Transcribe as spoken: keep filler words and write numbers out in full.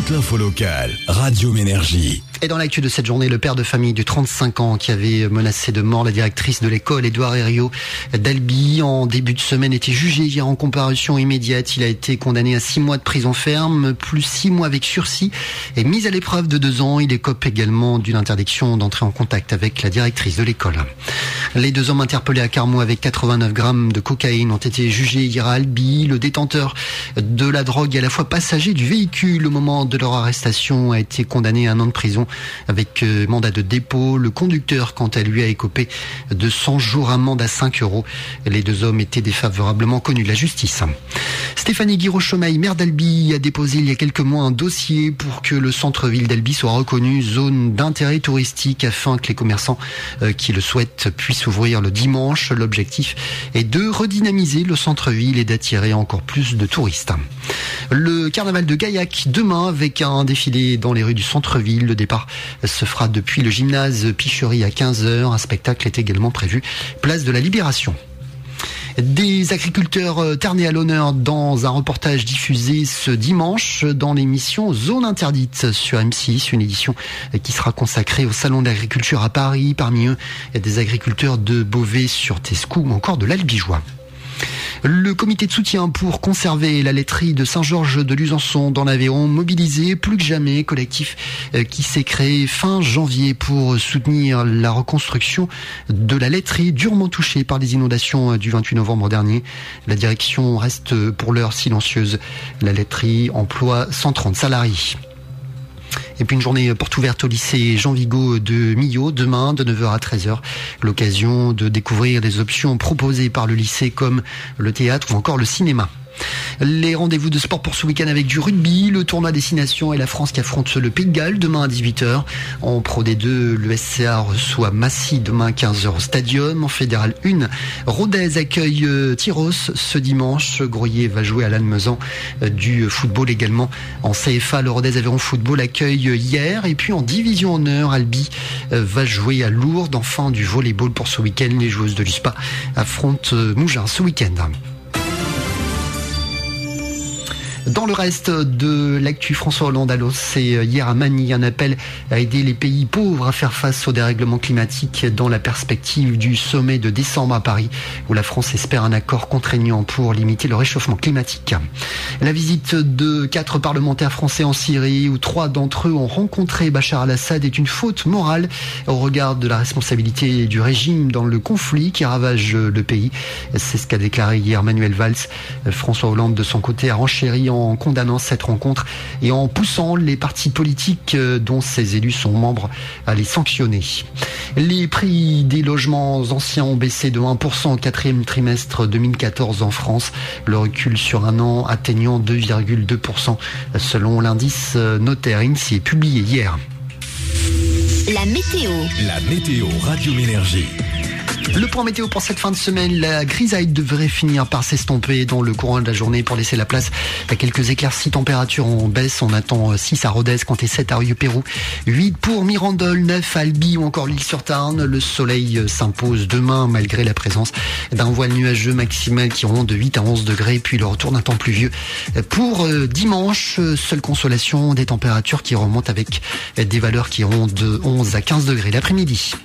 toute l'info locale. Radio Ménergie. Et dans l'actu de cette journée, le père de famille de trente-cinq ans qui avait menacé de mort la directrice de l'école, Édouard Herriot d'Albi, en début de semaine, était jugé hier en comparution immédiate. Il a été condamné à six mois de prison ferme, plus six mois avec sursis et mise à l'épreuve de deux ans. Il écope également d'une interdiction d'entrer en contact avec la directrice de l'école. Les deux hommes interpellés à Carmaux avec quatre-vingt-neuf grammes de cocaïne ont été jugés hier à Albi. Le détenteur de la drogue et à la fois passager du véhicule au moment de leur arrestation a été condamné à un an de prison avec mandat de dépôt. Le conducteur, quant à lui, a écopé de cent jours amende à cinq euros. Les deux hommes étaient défavorablement connus de la justice. Stéphanie Guiraud-Chomaille, maire d'Albi, a déposé il y a quelques mois un dossier pour que le centre-ville d'Albi soit reconnu zone d'intérêt touristique afin que les commerçants qui le souhaitent puissent ouvrir le dimanche. L'objectif est de redynamiser le centre-ville et d'attirer encore plus de touristes. Le carnaval de Gaillac demain avec un défilé dans les rues du centre-ville. Le départ se fera depuis le gymnase Picherie à quinze heures. Un spectacle est également prévu place de la Libération. Des agriculteurs ternés à l'honneur dans un reportage diffusé ce dimanche dans l'émission Zone Interdite sur M six, une édition qui sera consacrée au salon de l'agriculture à Paris. Parmi eux, il y a des agriculteurs de Beauvais sur Tescou ou encore de l'Albigeois. Le comité de soutien pour conserver la laiterie de Saint-Georges de Luzançon dans l'Aveyron, mobilisé plus que jamais, collectif qui s'est créé fin janvier pour soutenir la reconstruction de la laiterie durement touchée par les inondations du vingt-huit novembre dernier. La direction reste pour l'heure silencieuse. La laiterie emploie cent trente salariés. Et puis une journée porte ouverte au lycée Jean Vigo de Millau, demain de neuf heures à treize heures. L'occasion de découvrir des options proposées par le lycée comme le théâtre ou encore le cinéma. Les rendez-vous de sport pour ce week-end avec du rugby, le tournoi Destination et la France qui affronte le Pays de Galles demain à dix-huit heures. En Pro D deux, le S C A reçoit Massy demain à quinze heures au Stadium. En Fédéral un, Rodez accueille Tyros ce dimanche. Groyer va jouer à Lannemezan du football également. En C F A, le Rodez Aveyron Football accueille hier. Et puis en Division Honneur, Albi va jouer à Lourdes. Enfin du volleyball pour ce week-end. Les joueuses de l'U S P A affrontent Mougins ce week-end. Dans le reste de l'actu, François Hollande a lancé hier à Manille un appel à aider les pays pauvres à faire face au dérèglement climatique dans la perspective du sommet de décembre à Paris où la France espère un accord contraignant pour limiter le réchauffement climatique. La visite de quatre parlementaires français en Syrie où trois d'entre eux ont rencontré Bachar al-Assad est une faute morale au regard de la responsabilité du régime dans le conflit qui ravage le pays. C'est ce qu'a déclaré hier Manuel Valls. François Hollande de son côté a renchéri en condamnant cette rencontre et en poussant les partis politiques dont ces élus sont membres à les sanctionner. Les prix des logements anciens ont baissé de un pour cent au quatrième trimestre deux mille quatorze en France, le recul sur un an atteignant deux virgule deux pour cent selon l'indice notaire INSEE publié hier. La météo. La météo Radio Ménergie. Le point météo pour cette fin de semaine, la grisaille devrait finir par s'estomper dans le courant de la journée pour laisser la place à quelques éclaircies. Température en baisse, on attend six à Rodez, comptez sept à Rieux-Pérou, huit pour Mirandole, neuf à Albi ou encore l'Île-sur-Tarn. Le soleil s'impose demain malgré la présence d'un voile nuageux maximal qui rond de huit à onze degrés, puis le retour d'un temps pluvieux. Pour dimanche, seule consolation, des températures qui remontent avec des valeurs qui rondent de onze à quinze degrés l'après-midi.